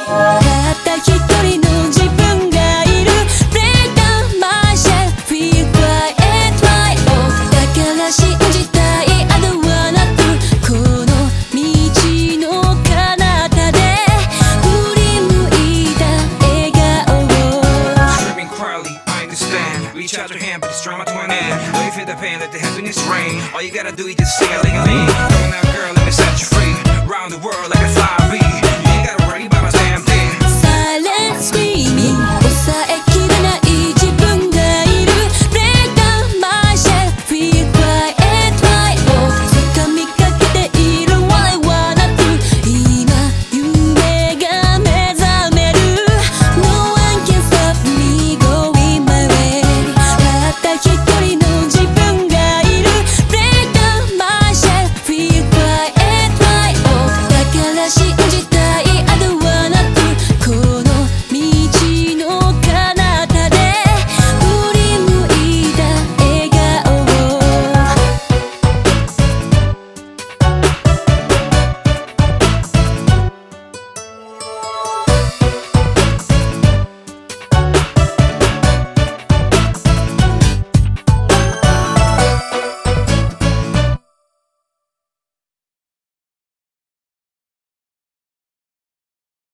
た一人の自分がいる Break down myself Feel quiet my own だから信じたい I don't wanna do この道の彼方で振り向いた笑顔を Tripping quietly, I understand. Reach out your hand, but it's drama to an end. Wait for the pain, let the happiness rain. All you gotta do is just sing a ling-a-ling. Going out, girl.